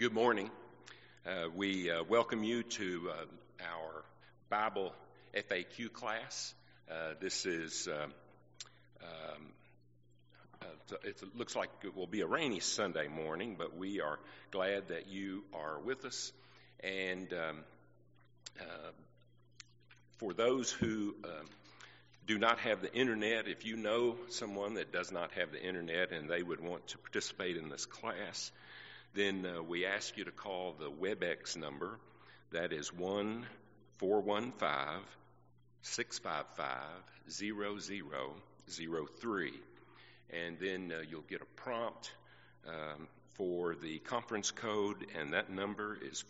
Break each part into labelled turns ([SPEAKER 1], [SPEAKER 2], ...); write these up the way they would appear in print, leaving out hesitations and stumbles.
[SPEAKER 1] Good morning. We welcome you to our Bible FAQ class. This is, it looks like it will be a rainy Sunday morning, but we are glad that you are with us. And for those who do not have the internet, if you know someone that does not have the internet and they would want to participate in this class, then we ask you to call the WebEx number. That is 1-415-655-0003. And then you'll get a prompt for the conference code, and that number is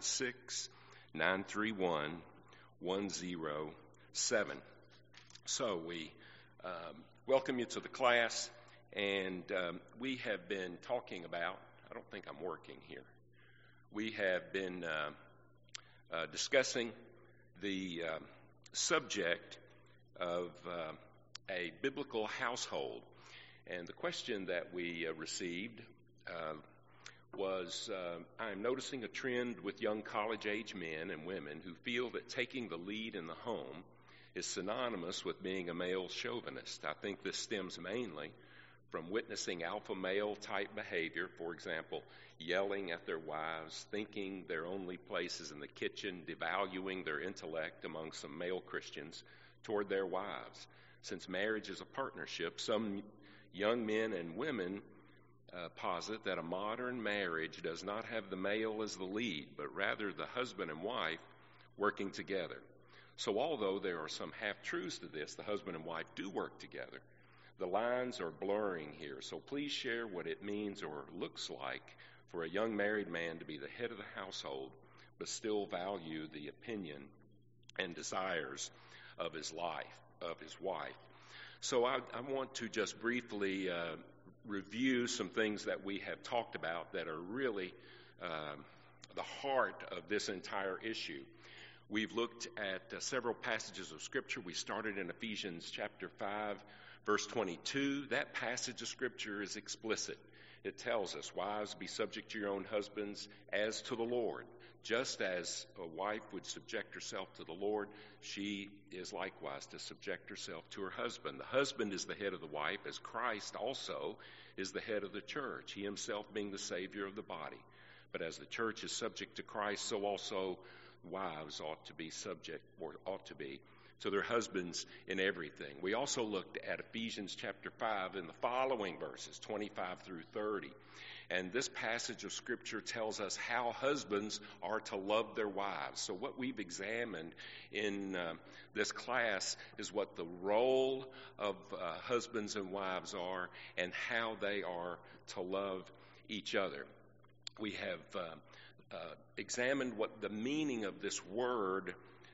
[SPEAKER 1] 496-931-107. So we welcome you to the class, and we have been talking about, I don't think I'm working here. We have been discussing the subject of a biblical household. And the question that we received was, I'm noticing a trend with young college-age men and women who feel that taking the lead in the home is synonymous with being a male chauvinist. I think this stems mainly from witnessing alpha male type behavior, for example, yelling at their wives, thinking their only place is in the kitchen, devaluing their intellect among some male Christians toward their wives. Since marriage is a partnership, some young men and women posit that a modern marriage does not have the male as the lead, but rather the husband and wife working together. So although there are some half-truths to this, the husband and wife do work together. The lines are blurring here, so please share what it means or looks like for a young married man to be the head of the household, but still value the opinion and desires of his wife. So I want to just briefly review some things that we have talked about that are really the heart of this entire issue. We've looked at several passages of Scripture. We started in Ephesians chapter 5, verse 22. That passage of Scripture is explicit. It tells us, wives, be subject to your own husbands as to the Lord. Just as a wife would subject herself to the Lord, she is likewise to subject herself to her husband. The husband is the head of the wife, as Christ also is the head of the church, he himself being the Savior of the body. But as the church is subject to Christ, so also wives ought to be to their husbands in everything. We also looked at Ephesians chapter 5 in the following verses, 25 through 30. And this passage of Scripture tells us how husbands are to love their wives. So what we've examined in this class is what the role of husbands and wives are and how they are to love each other. We have examined what the meaning of this word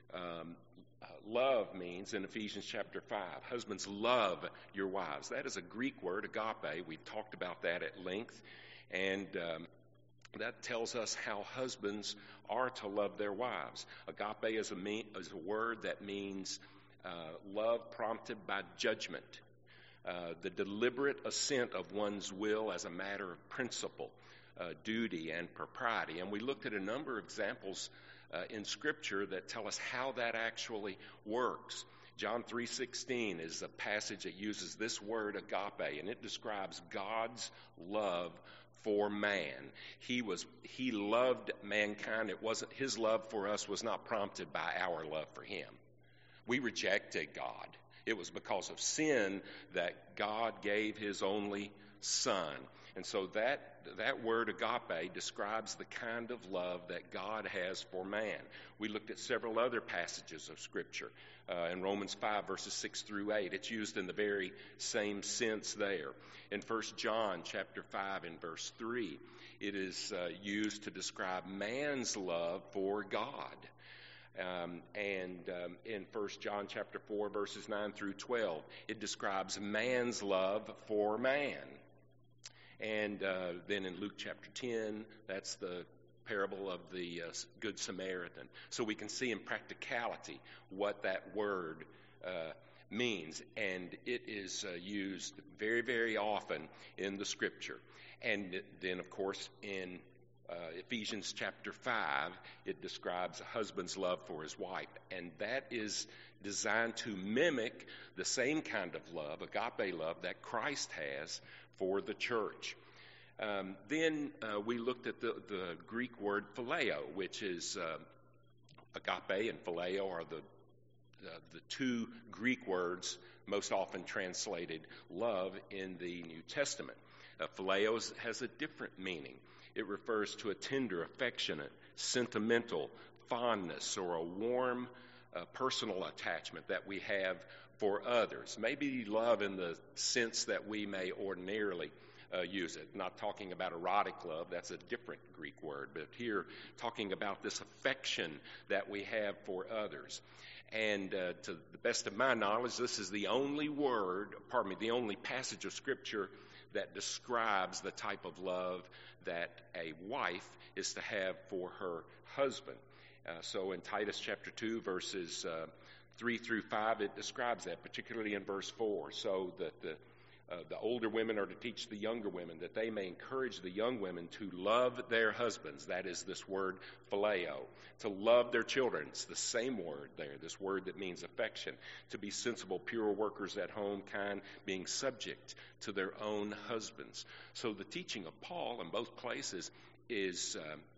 [SPEAKER 1] love means in Ephesians chapter 5. Husbands, love your wives. That is a Greek word, agape. We've talked about that at length. And that tells us how husbands are to love their wives. Agape is a word that means love prompted by judgment, the deliberate assent of one's will as a matter of principle, duty, and propriety. And we looked at a number of examples in Scripture that tell us how that actually works. John 3:16 is a passage that uses this word agape, and it describes God's love for man. He loved mankind. It wasn't his love for us was not prompted by our love for him. We rejected God. It was because of sin that God gave his only Son. And so that word agape describes the kind of love that God has for man. We looked at several other passages of Scripture. In Romans 5, verses 6 through 8, it's used in the very same sense there. In 1 John chapter 5 and verse 3, it is used to describe man's love for God. In 1 John chapter 4, verses 9 through 12, it describes man's love for man. And then in Luke chapter 10, that's the parable of the Good Samaritan. So we can see in practicality what that word means. And it is used very, very often in the Scripture. And then, of course, in Ephesians chapter 5, it describes a husband's love for his wife, and that is designed to mimic the same kind of love, agape love, that Christ has for the church. Then we looked at the Greek word phileo, which is agape and phileo are the two Greek words most often translated love in the New Testament. Phileo has a different meaning. It refers to a tender, affectionate, sentimental fondness or a warm personal attachment that we have for others. Maybe love in the sense that we may ordinarily use it. Not talking about erotic love, that's a different Greek word, but here talking about this affection that we have for others. And to the best of my knowledge, this is the only the only passage of Scripture that describes the type of love that a wife is to have for her husband. So in Titus chapter 2, verses 3 through 5, it describes that, particularly in verse 4, so that the older women are to teach the younger women, that they may encourage the young women to love their husbands. That is this word phileo. To love their children. It's the same word there, this word that means affection. To be sensible, pure workers at home, kind, being subject to their own husbands. So the teaching of Paul in both places is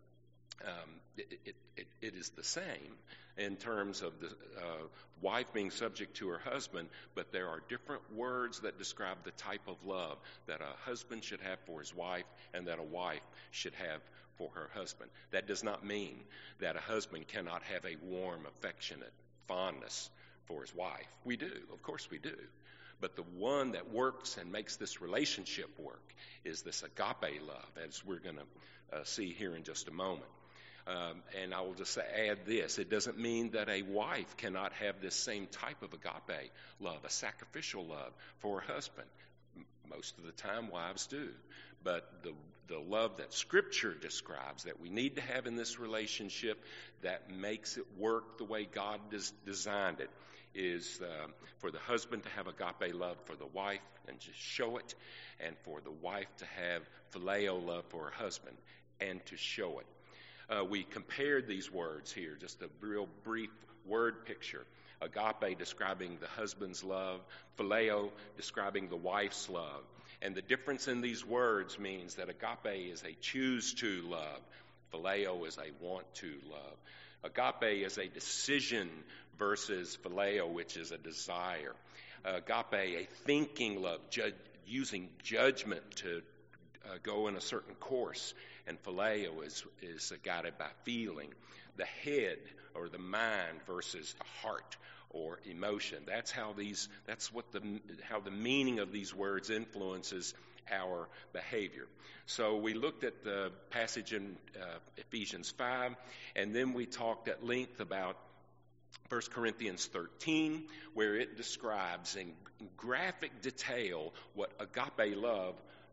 [SPEAKER 1] it is the same in terms of the wife being subject to her husband, but there are different words that describe the type of love that a husband should have for his wife and that a wife should have for her husband. That does not mean that a husband cannot have a warm, affectionate fondness for his wife. We do, of course we do. But the one that works and makes this relationship work is this agape love, as we're going to see here in just a moment. And I will just add this. It doesn't mean that a wife cannot have this same type of agape love, a sacrificial love for her husband. Most of the time, wives do. But the love that Scripture describes that we need to have in this relationship that makes it work the way God designed it is for the husband to have agape love for the wife and just show it, and for the wife to have phileo love for her husband and to show it. We compared these words here, just a real brief word picture. Agape describing the husband's love, phileo describing the wife's love. And the difference in these words means that agape is a choose to love. Phileo is a want to love. Agape is a decision versus phileo, which is a desire. Agape, a thinking love, using judgment to go in a certain course. And phileo is guided by feeling. The head or the mind versus the heart or emotion. That's how the meaning of these words influences our behavior. So we looked at the passage in Ephesians 5, and then we talked at length about 1 Corinthians 13, where it describes in graphic detail what agape love,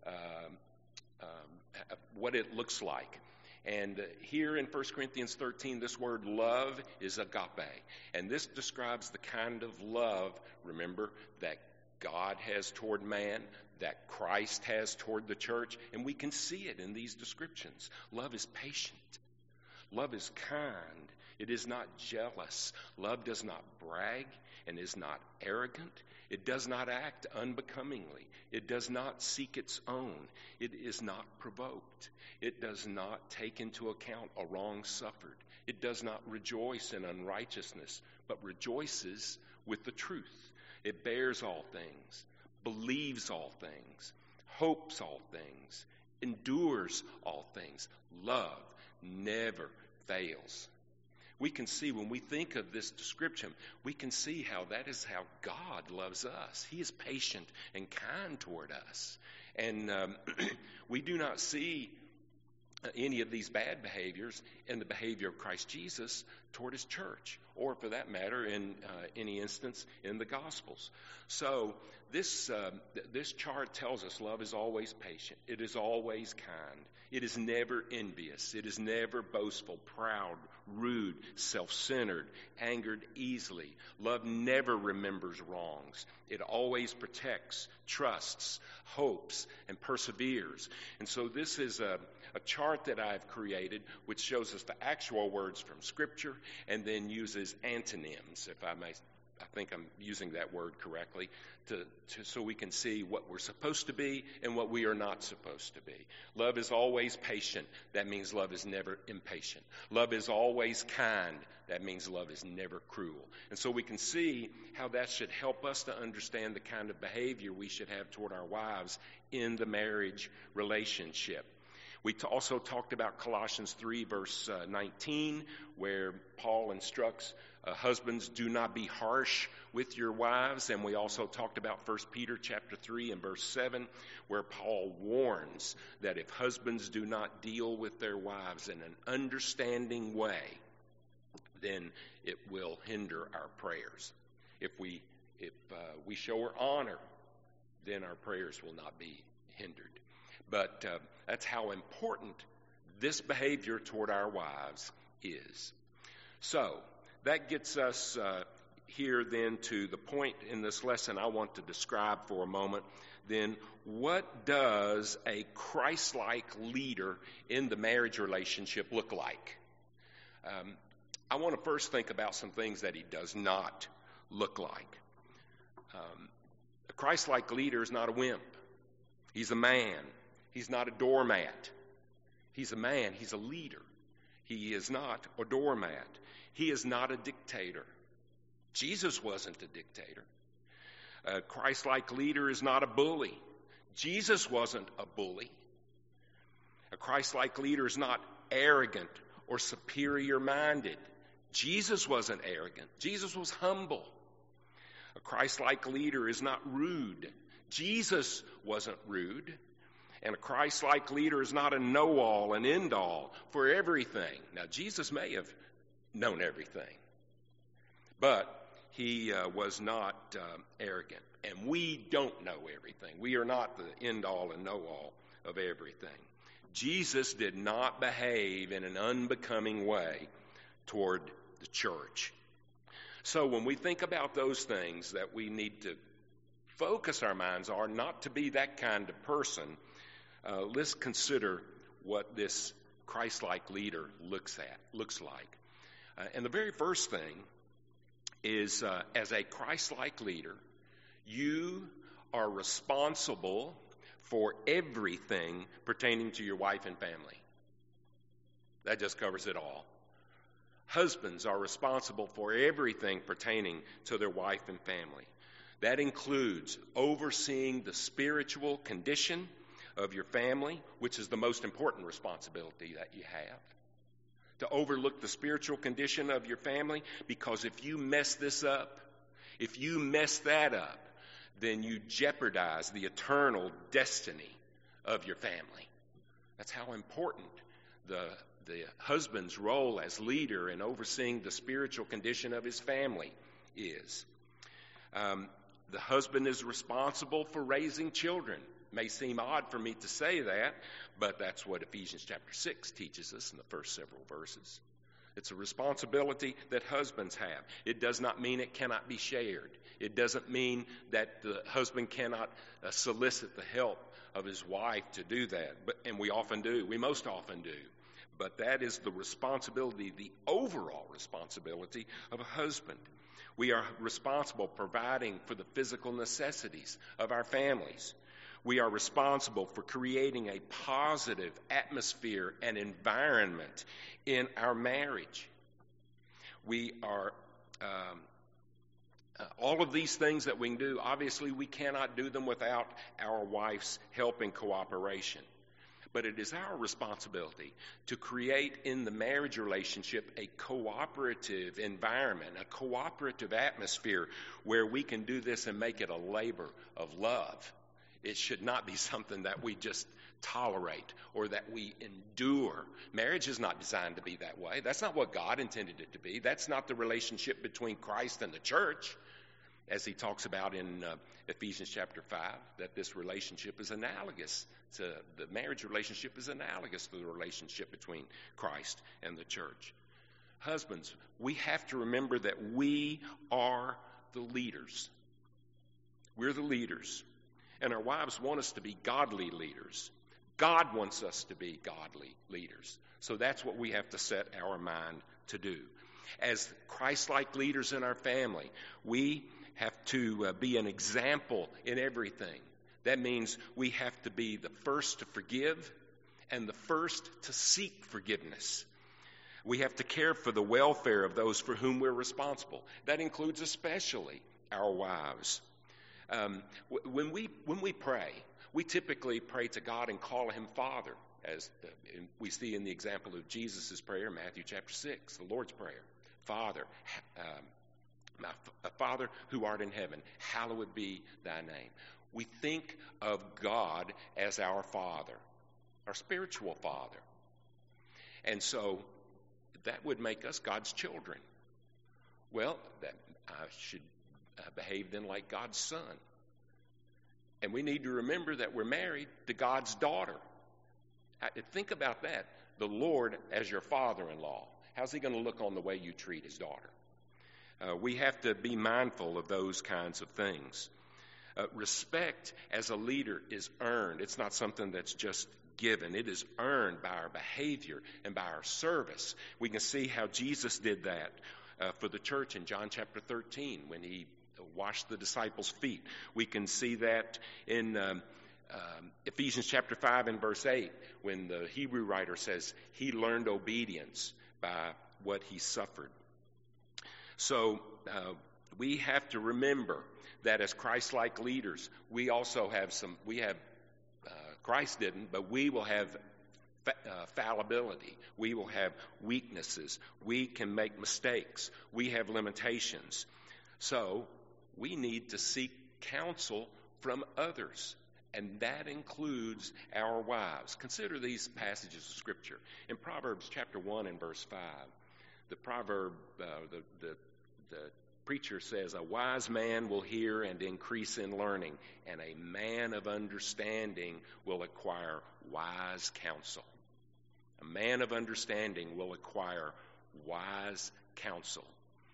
[SPEAKER 1] what it looks like. And here in 1 Corinthians 13, this word love is agape. And this describes the kind of love, remember, that God has toward man, that Christ has toward the church. And we can see it in these descriptions. Love is patient. Love is kind. It is not jealous. Love does not brag and is not arrogant. It does not act unbecomingly. It does not seek its own. It is not provoked. It does not take into account a wrong suffered. It does not rejoice in unrighteousness, but rejoices with the truth. It bears all things, believes all things, hopes all things, endures all things. Love never fails. We can see when we think of this description, we can see how that is how God loves us. He is patient and kind toward us. And we do not see any of these bad behaviors in the behavior of Christ Jesus toward his church, or for that matter, in any instance in the Gospels. So this chart tells us love is always patient. It is always kind. It is never envious. It is never boastful, proud, rude, self-centered, angered easily. Love never remembers wrongs. It always protects, trusts, hopes, and perseveres. And so this is a chart that I've created which shows us the actual words from Scripture and then uses antonyms, if I may. I think I'm using that word correctly, so we can see what we're supposed to be and what we are not supposed to be. Love is always patient. That means love is never impatient. Love is always kind. That means love is never cruel. And so we can see how that should help us to understand the kind of behavior we should have toward our wives in the marriage relationship. We also talked about Colossians 3, verse 19, where Paul instructs husbands, do not be harsh with your wives. And we also talked about 1 Peter chapter 3 and verse 7, where Paul warns that if husbands do not deal with their wives in an understanding way, then it will hinder our prayers. If we show her honor, then our prayers will not be hindered. But that's how important this behavior toward our wives is. So that gets us here then to the point in this lesson I want to describe for a moment. Then what does a Christ-like leader in the marriage relationship look like? I want to first think about some things that he does not look like. A Christ-like leader is not a wimp. He's a man. He's not a doormat. He's a man. He's a leader. He is not a doormat. He is not a dictator. Jesus wasn't a dictator. A Christ-like leader is not a bully. Jesus wasn't a bully. A Christ-like leader is not arrogant or superior-minded. Jesus wasn't arrogant. Jesus was humble. A Christ-like leader is not rude. Jesus wasn't rude. And a Christ-like leader is not a know-all, an end-all for everything. Now, Jesus may have known everything, but he was not arrogant. And we don't know everything. We are not the end-all and know-all of everything. Jesus did not behave in an unbecoming way toward the church. So when we think about those things that we need to focus our minds on, not to be that kind of person, let's consider what this Christ-like leader looks like. And the very first thing is, as a Christ-like leader, you are responsible for everything pertaining to your wife and family. That just covers it all. Husbands are responsible for everything pertaining to their wife and family. That includes overseeing the spiritual condition of your family, which is the most important responsibility that you have. To overlook the spiritual condition of your family, because if you mess this up, if you mess that up, then you jeopardize the eternal destiny of your family. That's how important the husband's role as leader in overseeing the spiritual condition of his family is. The husband is responsible for raising children. It may seem odd for me to say that, but that's what Ephesians chapter 6 teaches us in the first several verses. It's a responsibility that husbands have. It does not mean it cannot be shared. It doesn't mean that the husband cannot solicit the help of his wife to do that. And we often do. We most often do. But that is the responsibility, the overall responsibility of a husband. We are responsible providing for the physical necessities of our families. We are responsible for creating a positive atmosphere and environment in our marriage. We are, all of these things that we can do, obviously we cannot do them without our wife's help and cooperation. But it is our responsibility to create in the marriage relationship a cooperative environment, a cooperative atmosphere where we can do this and make it a labor of love. It should not be something that we just tolerate or that we endure. Marriage is not designed to be that way. That's not what God intended it to be. That's not the relationship between Christ and the church. as he talks about in Ephesians chapter 5, that this relationship is analogous to the marriage relationship is analogous to the relationship between Christ and the church. Husbands, we have to remember that we are the leaders. We're the leaders. And our wives want us to be godly leaders. God wants us to be godly leaders. So that's what we have to set our mind to do. As Christ-like leaders in our family, we have to be an example in everything. That means we have to be the first to forgive and the first to seek forgiveness. We have to care for the welfare of those for whom we're responsible. That includes especially our wives. When we pray, we typically pray to God and call him Father, as we see in the example of Jesus' prayer, Matthew chapter 6, the Lord's Prayer. Father, my Father who art in heaven, hallowed be thy name. We think of God as our Father, our spiritual Father. And so that would make us God's children. Well, I should behave then like God's son. And we need to remember that we're married to God's daughter. Think about that. The Lord as your father-in-law. How's he going to look on the way you treat his daughter? We have to be mindful of those kinds of things. Respect as a leader is earned. It's not something that's just given. It is earned by our behavior and by our service. We can see how Jesus did that for the church in John chapter 13 when he washed the disciples' feet. We can see that in Ephesians chapter 5 and verse 8 when the Hebrew writer says he learned obedience by what he suffered. So we have to remember that as Christ-like leaders, we also have Christ didn't, but we will have fallibility. We will have weaknesses. We can make mistakes. We have limitations. So we need to seek counsel from others, and that includes our wives. Consider these passages of Scripture. In Proverbs chapter 1 and verse 5, the proverb, the preacher says, a wise man will hear and increase in learning, and a man of understanding will acquire wise counsel. A man of understanding will acquire wise counsel.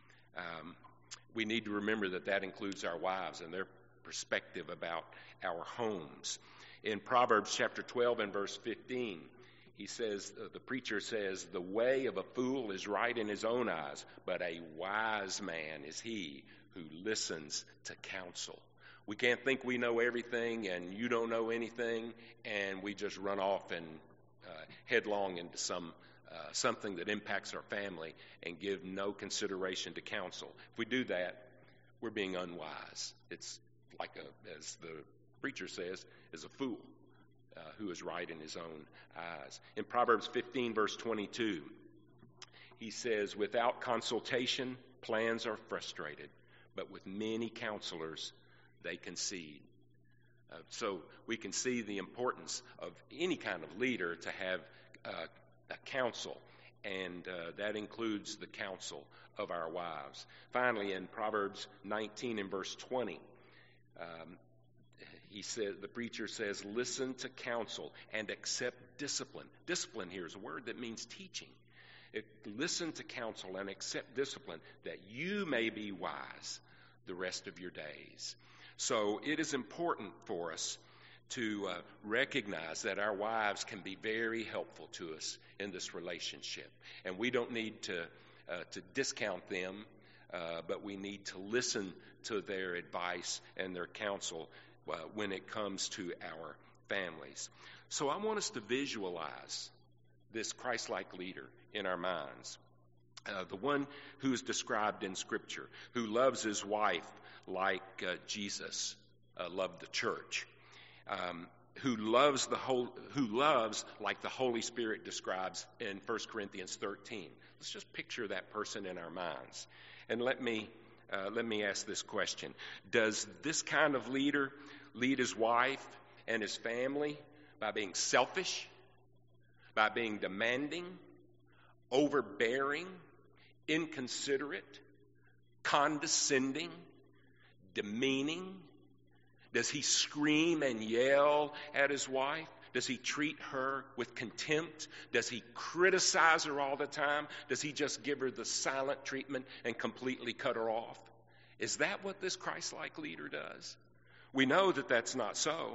[SPEAKER 1] We need to remember that includes our wives and their perspective about our homes. In Proverbs chapter 12 and verse 15, he says, the preacher says, the way of a fool is right in his own eyes, but a wise man is he who listens to counsel. We can't think we know everything and you don't know anything, and we just run off and headlong into something that impacts our family and give no consideration to counsel. If we do that, we're being unwise. It's like, as the preacher says, is a fool who is right in his own eyes. In Proverbs 15, verse 22, he says, without consultation, plans are frustrated, but with many counselors, they concede. So we can see the importance of any kind of leader to have a counsel, and that includes the counsel of our wives. Finally, in Proverbs 19 and verse 20, the preacher says, listen to counsel and accept discipline. Discipline here is a word that means teaching. Listen to counsel and accept discipline that you may be wise the rest of your days. So it is important for us to recognize that our wives can be very helpful to us in this relationship. And we don't need to discount them, but we need to listen to their advice and their counsel when it comes to our families. So I want us to visualize this Christ-like leader in our minds. The one who is described in Scripture, who loves his wife like Jesus loved the church, who loves like the Holy Spirit describes in 1 Corinthians 13. Let's just picture that person in our minds. And let me ask this question. Does this kind of leader lead his wife and his family by being selfish, by being demanding, overbearing, inconsiderate, condescending, demeaning? Does he scream and yell at his wife? Does he treat her with contempt? Does he criticize her all the time? Does he just give her the silent treatment and completely cut her off? Is that what this Christ-like leader does? We know that that's not so.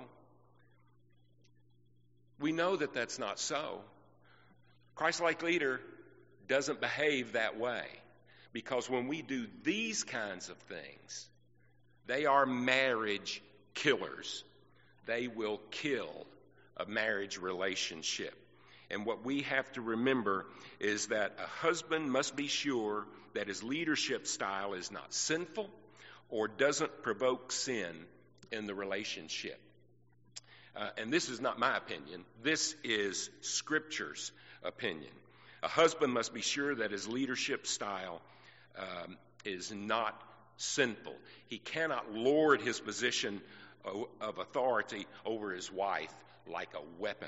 [SPEAKER 1] We know that that's not so. Christ-like leader doesn't behave that way, because when we do these kinds of things, they are marriage killers. They will kill a marriage relationship. And what we have to remember is that a husband must be sure that his leadership style is not sinful or doesn't provoke sin in the relationship. And this is not my opinion. This is Scripture's opinion. A husband must be sure that his leadership style is not sinful. He cannot lord his position of authority over his wife like a weapon.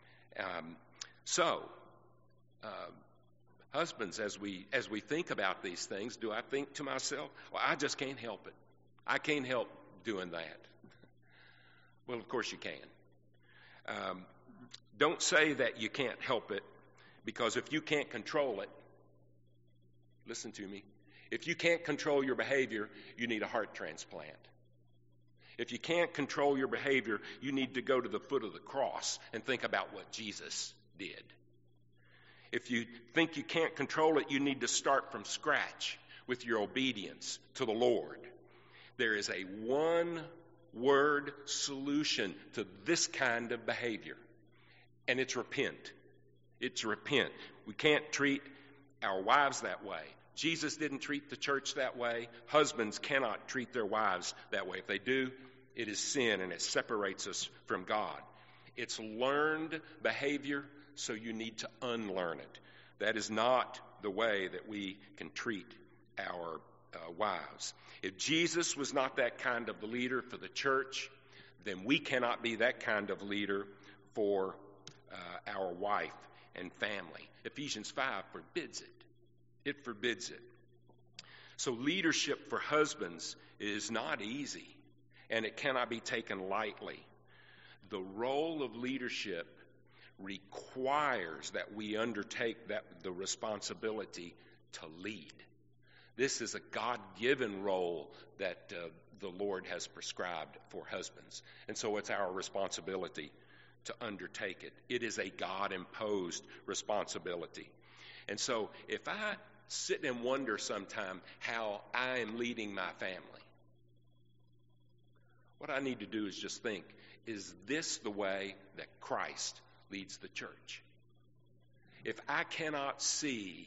[SPEAKER 1] Husbands, as we think about these things, do I think to myself, well, I just can't help it. I can't help doing that. Well, of course you can. Don't say that you can't help it, because if you can't control it, listen to me, if you can't control your behavior, you need a heart transplant. If you can't control your behavior, you need to go to the foot of the cross and think about what Jesus did. If you think you can't control it, you need to start from scratch with your obedience to the Lord. There is a one-word solution to this kind of behavior, and it's repent. It's repent. We can't treat our wives that way. Jesus didn't treat the church that way. Husbands cannot treat their wives that way. If they do, it is sin, and it separates us from God. It's learned behavior, so you need to unlearn it. That is not the way that we can treat our wives. If Jesus was not that kind of leader for the church, then we cannot be that kind of leader for our wife and family. Ephesians 5 forbids it. It forbids it. So leadership for husbands is not easy, and it cannot be taken lightly. The role of leadership requires that we undertake the responsibility to lead. This is a God-given role that the Lord has prescribed for husbands. And so it's our responsibility to undertake it. It is a God-imposed responsibility. And so if I sit and wonder sometime how I am leading my family, what I need to do is just think, is this the way that Christ leads the church? If I cannot see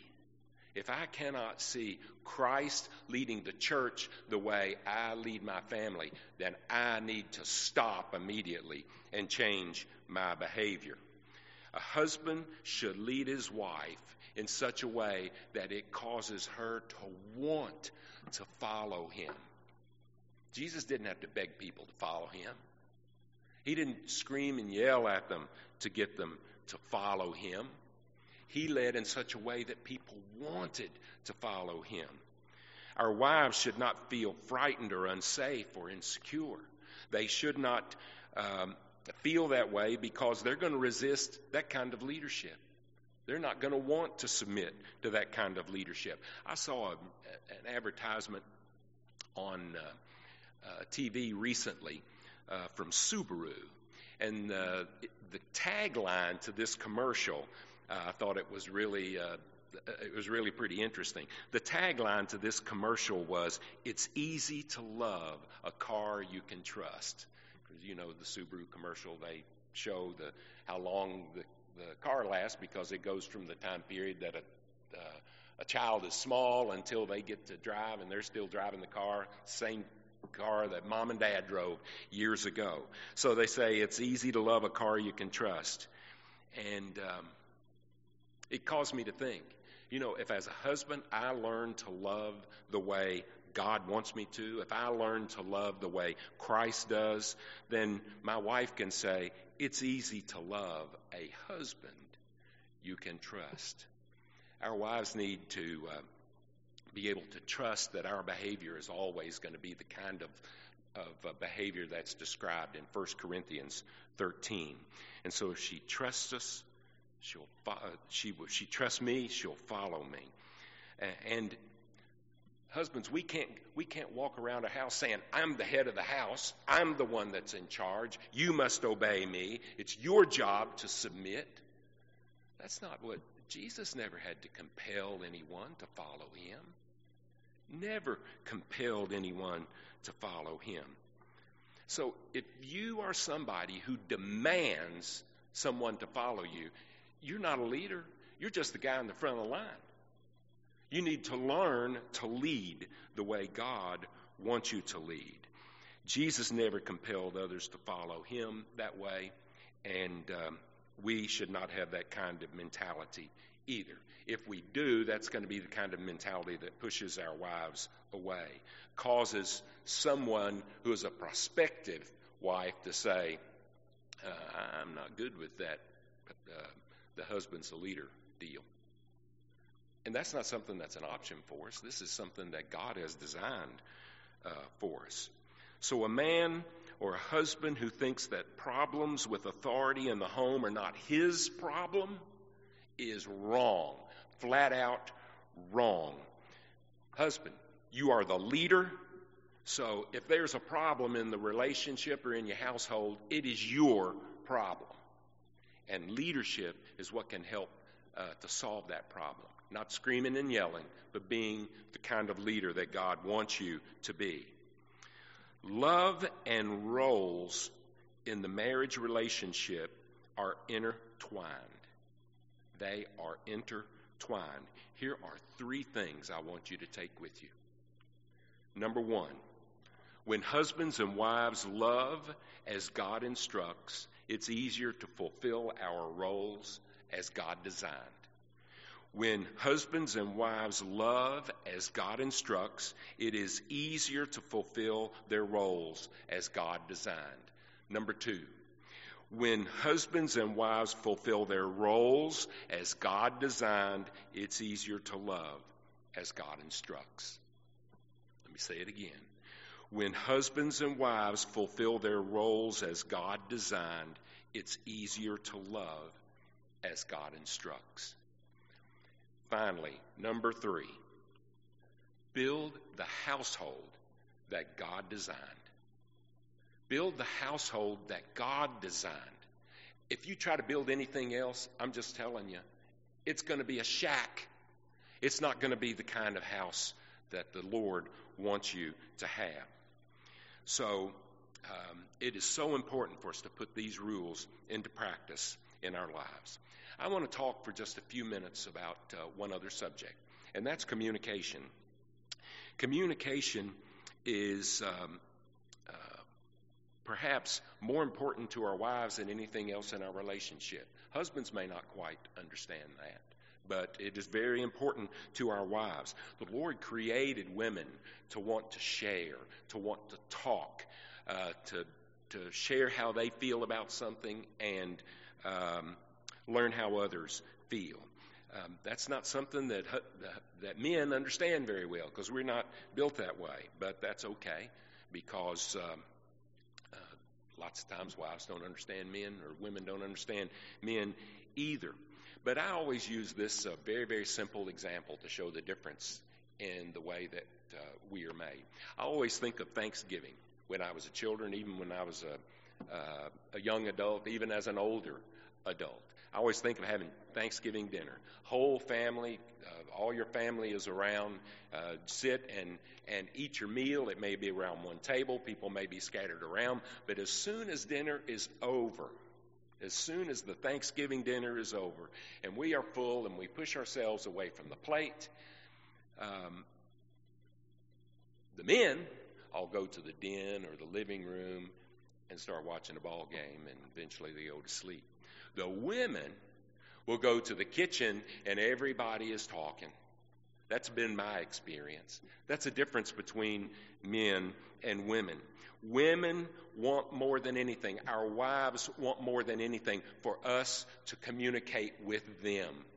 [SPEAKER 1] Christ leading the church the way I lead my family, then I need to stop immediately and change my behavior. A husband should lead his wife in such a way that it causes her to want to follow him. Jesus didn't have to beg people to follow him. He didn't scream and yell at them to get them to follow him. He led in such a way that people wanted to follow him. Our wives should not feel frightened or unsafe or insecure. They should not feel that way, because they're going to resist that kind of leadership. They're not going to want to submit to that kind of leadership. I saw an advertisement on TV recently from Subaru, and the tagline to this commercial, I thought it was really pretty interesting. The tagline to this commercial was, "It's easy to love a car you can trust." Because you know the Subaru commercial, they show how long the car lasts, because it goes from the time period that a child is small until they get to drive, and they're still driving the car, same car that mom and dad drove years ago. So they say it's easy to love a car you can trust. And it caused me to think, if as a husband I learn to love the way God wants me to, if I learn to love the way Christ does, then my wife can say, it's easy to love a husband you can trust. Our wives need to be able to trust that our behavior is always going to be the kind of behavior that's described in 1 Corinthians 13. And so if she trusts us, she trusts me, she'll follow me. And husbands, we can't walk around a house saying, I'm the head of the house, I'm the one that's in charge, you must obey me, it's your job to submit. That's not what Jesus never had to compel anyone to follow him. Never compelled anyone to follow him. So if you are somebody who demands someone to follow you, you're not a leader. You're just the guy in the front of the line. You need to learn to lead the way God wants you to lead. Jesus never compelled others to follow him that way, and we should not have that kind of mentality either. If we do, that's going to be the kind of mentality that pushes our wives away, causes someone who is a prospective wife to say, I'm not good with that, the husband's the leader deal. And that's not something that's an option for us. This is something that God has designed for us. So a man or a husband who thinks that problems with authority in the home are not his problem is wrong. Flat out wrong. Husband, you are the leader. So if there's a problem in the relationship or in your household, it is your problem. And leadership is what can help to solve that problem. Not screaming and yelling, but being the kind of leader that God wants you to be. Love and roles in the marriage relationship are intertwined. They are intertwined. Here are 3 things I want you to take with you. Number 1, when husbands and wives love as God instructs, it's easier to fulfill our roles as God designed. When husbands and wives love as God instructs, it is easier to fulfill their roles as God designed. Number 2, when husbands and wives fulfill their roles as God designed, it's easier to love as God instructs. Let me say it again. When husbands and wives fulfill their roles as God designed, it's easier to love as God instructs. Finally, number 3, build the household that God designed. Build the household that God designed. If you try to build anything else, I'm just telling you, it's going to be a shack. It's not going to be the kind of house that the Lord wants you to have. So it is so important for us to put these rules into practice in our lives. I want to talk for just a few minutes about one other subject, and that's communication. Communication is perhaps more important to our wives than anything else in our relationship. Husbands may not quite understand that, but it is very important to our wives. The Lord created women to want to share, to want to talk, to share how they feel about something and learn how others feel. That's not something that men understand very well because we're not built that way, but that's okay because lots of times wives don't understand men or women don't understand men either. But I always use this very, very simple example to show the difference in the way that we are made. I always think of Thanksgiving when I was a child, even when I was a young adult, even as an older adult. I always think of having Thanksgiving dinner. Whole family, all your family is around, sit and eat your meal. It may be around one table. People may be scattered around. But as soon as dinner is over, as soon as the Thanksgiving dinner is over, and we are full and we push ourselves away from the plate, the men all go to the den or the living room and start watching a ball game, and eventually they go to sleep. The women will go to the kitchen and everybody is talking. That's been my experience. That's the difference between men and women. Women want more than anything, our wives want more than anything, for us to communicate with them,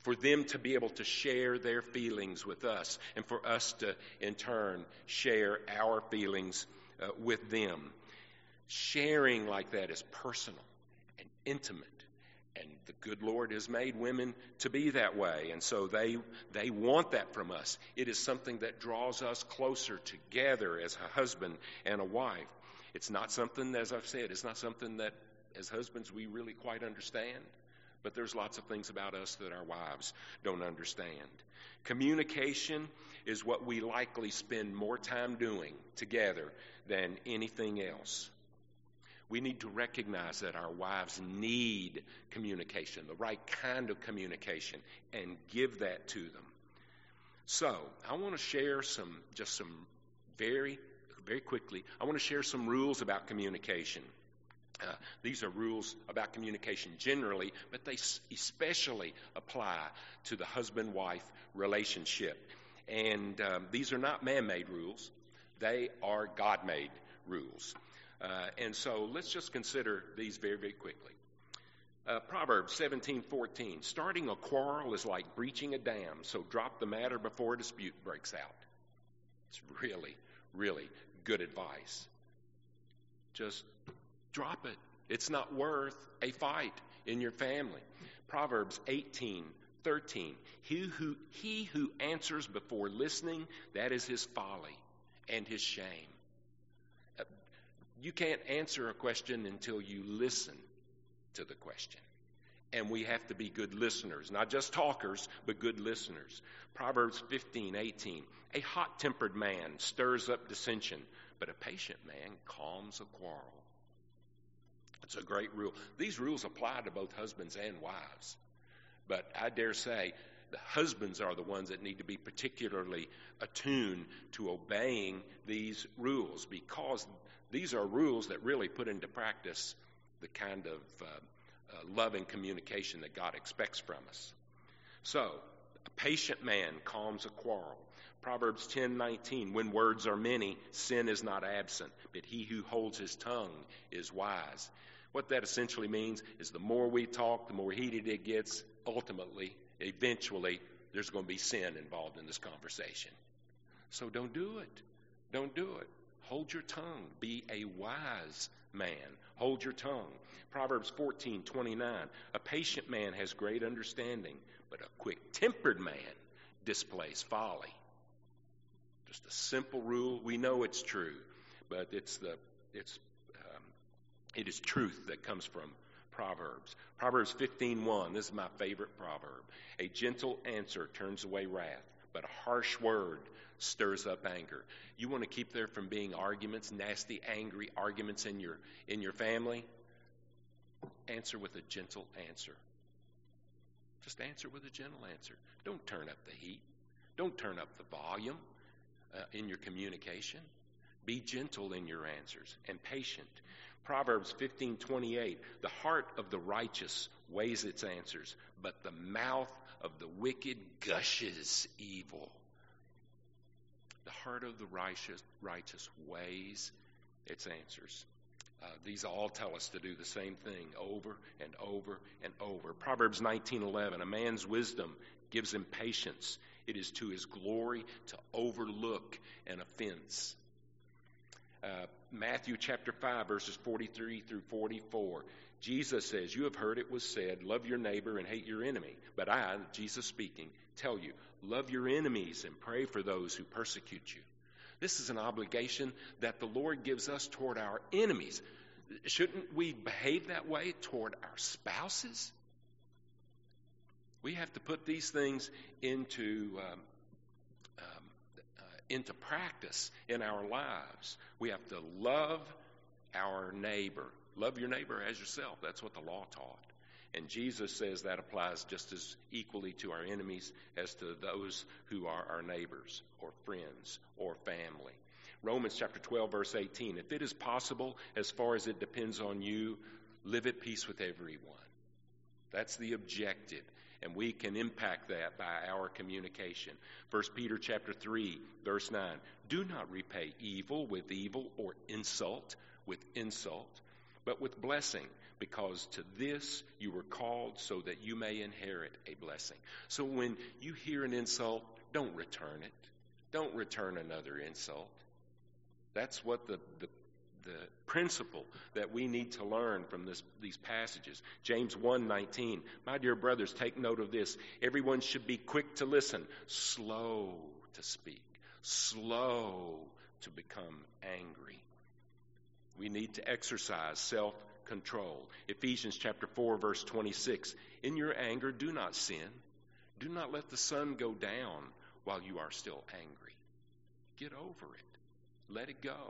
[SPEAKER 1] for them to be able to share their feelings with us, and for us to, in turn, share our feelings with them. Sharing like that is personal and intimate. And the good Lord has made women to be that way. And so they want that from us. It is something that draws us closer together as a husband and a wife. It's not something, as I've said, it's not something that as husbands we really quite understand. But there's lots of things about us that our wives don't understand. Communication is what we likely spend more time doing together than anything else. We need to recognize that our wives need communication, the right kind of communication, and give that to them. So, I want to share some very, very quickly, I want to share some rules about communication. These are rules about communication generally, but they especially apply to the husband-wife relationship. And these are not man-made rules. They are God-made rules. And so let's just consider these very, very quickly. Proverbs 17:14, starting a quarrel is like breaching a dam, so drop the matter before a dispute breaks out. It's really, really good advice. Just drop it. It's not worth a fight in your family. Proverbs 18:13, he who answers before listening, that is his folly and his shame. You can't answer a question until you listen to the question. And we have to be good listeners, not just talkers, but good listeners. Proverbs 15:18, a hot-tempered man stirs up dissension, but a patient man calms a quarrel. It's a great rule. These rules apply to both husbands and wives. But I dare say the husbands are the ones that need to be particularly attuned to obeying these rules, because these are rules that really put into practice the kind of love and communication that God expects from us. So, a patient man calms a quarrel. Proverbs 10:19, when words are many, sin is not absent, but he who holds his tongue is wise. What that essentially means is the more we talk, the more heated it gets, ultimately, eventually, there's going to be sin involved in this conversation. So don't do it. Don't do it. Hold your tongue. Be a wise man. Hold your tongue. Proverbs 14:29, a patient man has great understanding, but a quick-tempered man displays folly. Just a simple rule. We know it's true, but it is truth that comes from Proverbs. Proverbs 15:1, this is my favorite proverb. A gentle answer turns away wrath, but a harsh word stirs up anger. You want to keep there from being arguments, nasty, angry arguments in your family? Answer with a gentle answer. Just answer with a gentle answer. Don't turn up the heat. Don't turn up the volume in your communication. Be gentle in your answers and patient. Proverbs 15:28, the heart of the righteous weighs its answers, but the mouth of the wicked gushes evil. The heart of the righteous weighs its answers. These all tell us to do the same thing over and over and over. Proverbs 19:11, a man's wisdom gives him patience. It is to his glory to overlook an offense. Matthew chapter 5, verses 43 through 44. Jesus says, you have heard it was said, love your neighbor and hate your enemy. But I, Jesus speaking, tell you, love your enemies and pray for those who persecute you. This is an obligation that the Lord gives us toward our enemies. Shouldn't we behave that way toward our spouses? We have to put these things into practice in our lives. We have to love our neighbor. Love your neighbor as yourself. That's what the law taught. And Jesus says that applies just as equally to our enemies as to those who are our neighbors or friends or family. Romans chapter 12, verse 18. If it is possible, as far as it depends on you, live at peace with everyone. That's the objective. And we can impact that by our communication. 1 Peter chapter 3, verse 9. Do not repay evil with evil or insult with insult, but with blessing, because to this you were called so that you may inherit a blessing. So when you hear an insult, don't return it. Don't return another insult. That's what the principle that we need to learn from these passages. James 1:19, my dear brothers, take note of this. Everyone should be quick to listen, slow to speak, slow to become angry. We need to exercise self-control. Ephesians chapter 4, verse 26, in your anger, do not sin. Do not let the sun go down while you are still angry. Get over it. Let it go.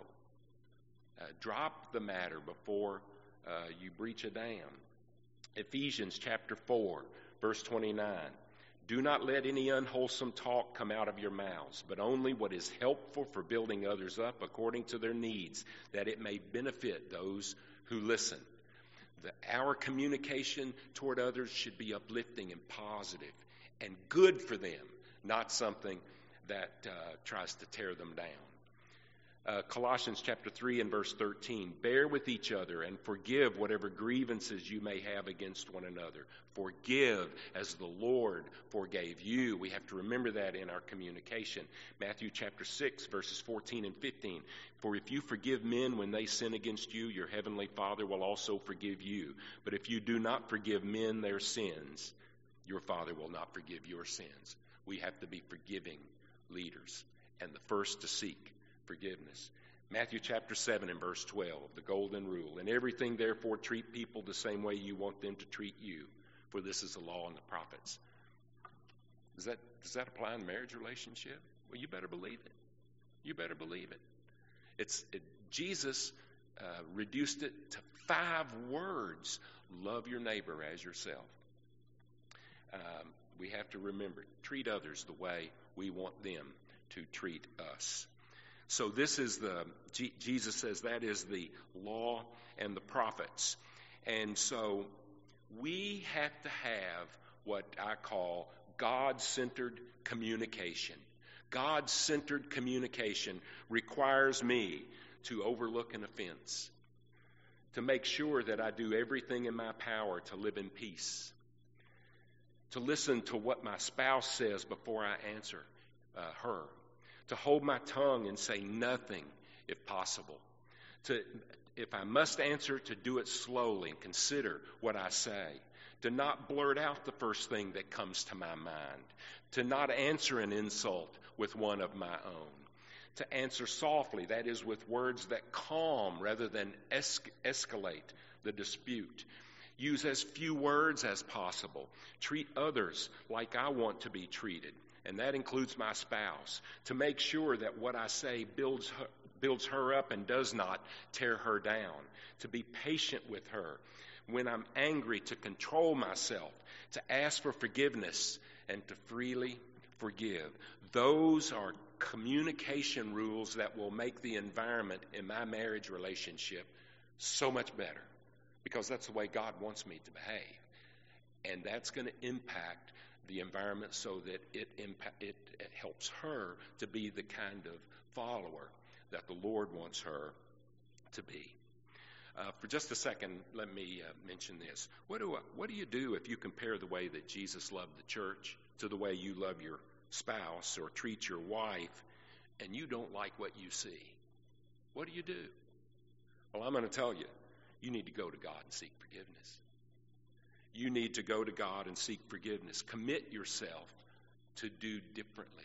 [SPEAKER 1] Drop the matter before you breach a dam. Ephesians chapter 4, verse 29. Do not let any unwholesome talk come out of your mouths, but only what is helpful for building others up according to their needs, that it may benefit those who listen. Our communication toward others should be uplifting and positive and good for them, not something that tries to tear them down. Colossians chapter 3 and verse 13, bear with each other and forgive whatever grievances you may have against one another. Forgive as the Lord forgave you. We have to remember that in our communication. Matthew chapter 6 verses 14 and 15, for if you forgive men when they sin against you, your heavenly Father will also forgive you. But if you do not forgive men their sins, your Father will not forgive your sins. We have to be forgiving leaders and the first to seek forgiveness. Matthew chapter 7 and verse 12, the golden rule. In everything, therefore, treat people the same way you want them to treat you, for this is the law and the prophets. Does that apply in a marriage relationship? Well, you better believe it. You better believe it. Jesus reduced it to 5 words. Love your neighbor as yourself. We have to remember, treat others the way we want them to treat us. So this is Jesus says that is the law and the prophets. And so we have to have what I call God-centered communication. God-centered communication requires me to overlook an offense, to make sure that I do everything in my power to live in peace, to listen to what my spouse says before I answer her, to hold my tongue and say nothing if possible, if I must answer, to do it slowly and consider what I say, to not blurt out the first thing that comes to my mind, to not answer an insult with one of my own, to answer softly, that is with words that calm rather than escalate the dispute. Use as few words as possible. Treat others like I want to be treated, and that includes my spouse, to make sure that what I say builds her up and does not tear her down, to be patient with her. When I'm angry, to control myself, to ask for forgiveness, and to freely forgive. Those are communication rules that will make the environment in my marriage relationship so much better, because that's the way God wants me to behave. And that's going to impact the environment so that it helps her to be the kind of follower that the Lord wants her to be. For just a second, let me mention this. What do you do if you compare the way that Jesus loved the church to the way you love your spouse or treat your wife, and you don't like what you see? What do? Well, I'm going to tell you, you need to go to God and seek forgiveness. You need to go to God and seek forgiveness. Commit yourself to do differently,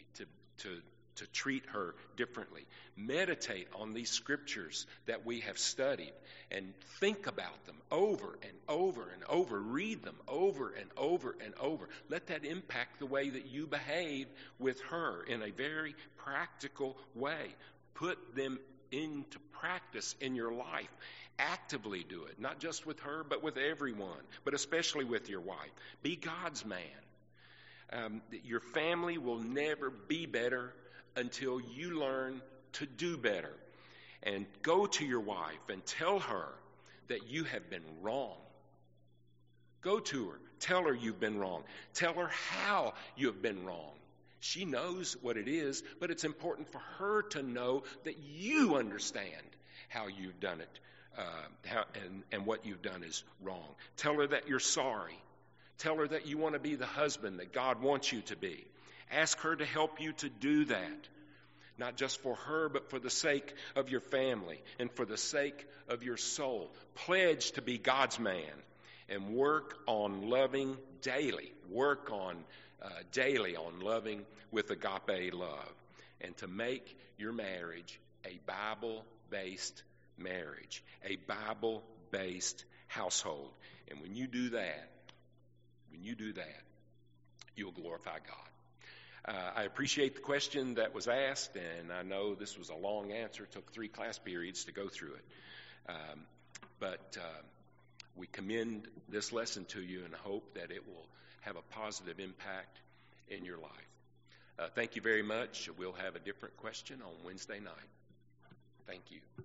[SPEAKER 1] to treat her differently. Meditate on these scriptures that we have studied and think about them over and over and over. Read them over and over and over. Let that impact the way that you behave with her in a very practical way. Put them into practice in your life. Actively do it, not just with her, but with everyone, but especially with your wife. Be God's man. Your family will never be better until you learn to do better. And go to your wife and tell her that you have been wrong. Go to her. Tell her you've been wrong. Tell her how you have been wrong. She knows what it is, but it's important for her to know that you understand how you've done it and what you've done is wrong. Tell her that you're sorry. Tell her that you want to be the husband that God wants you to be. Ask her to help you to do that, not just for her, but for the sake of your family and for the sake of your soul. Pledge to be God's man and work on loving daily. Work on daily on loving with agape love, and to make your marriage a Bible-based marriage, a Bible-based household. And when you do that, you'll glorify God. I appreciate the question that was asked, and I know this was a long answer. It took 3 class periods to go through it. But we commend this lesson to you and hope that it will have a positive impact in your life. Thank you very much. We'll have a different question on Wednesday night. Thank you.